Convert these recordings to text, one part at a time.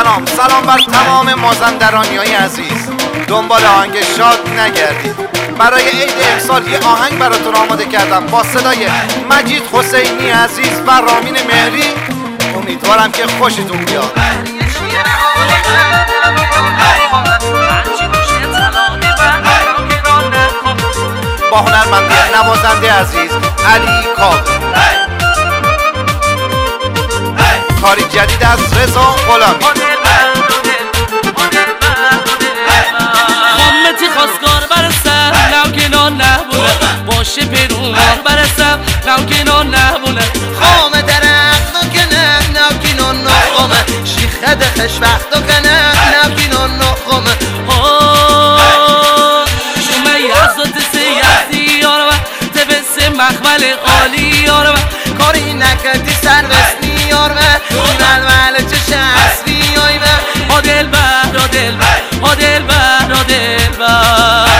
سلام بر تمام مازندرانی های عزیز. دنبال آهنگ شاد نگردید. برای عید امسال یه آهنگ براتون آماده کردم با صدای مجید حسینی عزیز و رامین مهری. امیدوارم که خوشتون بیاد. با هنرمندی نوازنده عزیز علی کاوه. کاری جدید از رضا غلامی. خامتی خواستگار برسم نوکنان نبونه، باشه پیرونار برسم نوکنان نبونه. خامه درخت و کنه نوکنان نخومه، شیخه دخش وقت و کنه نوکنان نخومه. شما یزد سیاسی یارم تبس مخمل عالی یارم، کاری نکردی سر بسنی یارم ململ چه شسبی یایمه. ها دلبر ها دلبر ها دلبر ها دلبر.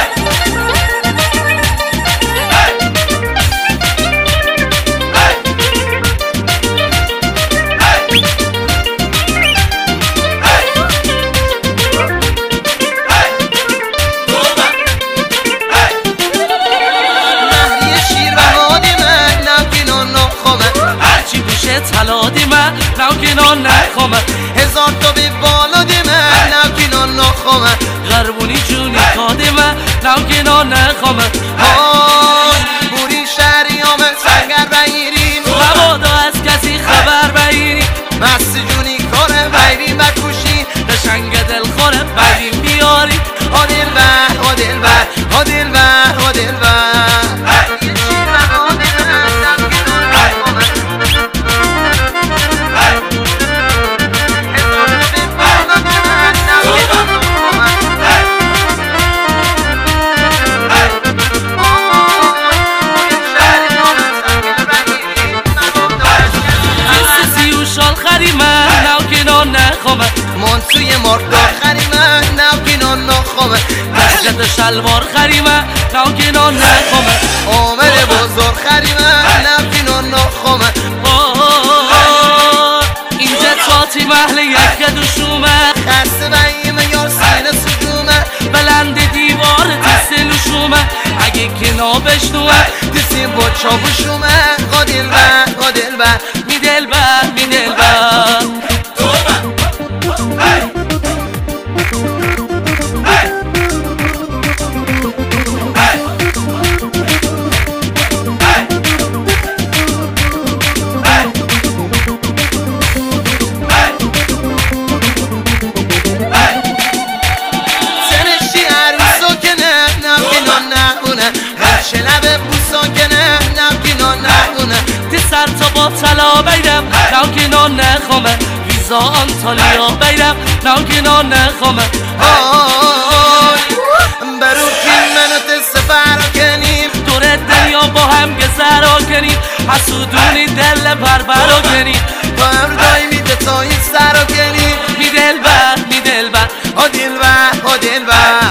طلا دی من نوکنان نخوامه، هزار تا بی بالا دی من نوکنان نخوامه. غربونی جونی کادی من نوکنان نخوامه. بوری شهریامه سنگر بگیریم، مبادا از کسی خبر بگیریم. مستی جونی کاره بگیریم بکوشیم، قشنگ دل خوره بگیریم بیاریم. ها دلبر ها دلبر ها دلبر ها دلبر. منسوی مردار خریمه نوکنان نخومه، دستت شلوار خریمه نوکنان نخومه. عامر بزرگ خریمه نوکنان نخومه. اینجا تاتی محل یک دوشومه، خسته بایمه یار سینه سجومه. بلند دیوار تیسه لشومه، اگه کنا بشنوه دیسی با چابوشومه. ها دلبر ها دلبر می دلبر می دلبر. چه لبه بوسا کنه نوکنان نخونه. تی سر تا با طلا بیرم نوکنان نخوامه، ویزا آنتالیا بیرم نوکنان نخوامه. برو که منو تست فرا کنیم، دور دنیا با هم گذرا کنیم. حسودونی دل بربرا کنیم، با هم دای میده تایی سرا کنیم. می دلبر می دلبر ها دلبر ها دلبر.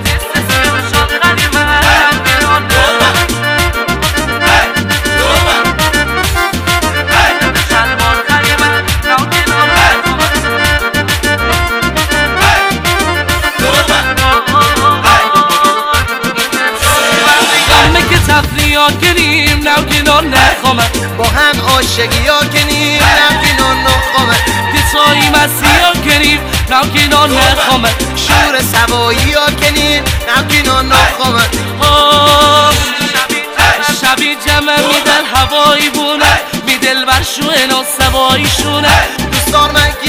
کنیم نوکنان نخوامه، با هم عاشقی ها کنیم نوکنان نخوامه. دیسایی مسیح ها کنیم نوکنان نخوامه. شور سوایی ها کنیم نوکنان نخوامه. شبی جمع میدن هوایی بونه، می دلبر شونه سوایی شونه. دوستان من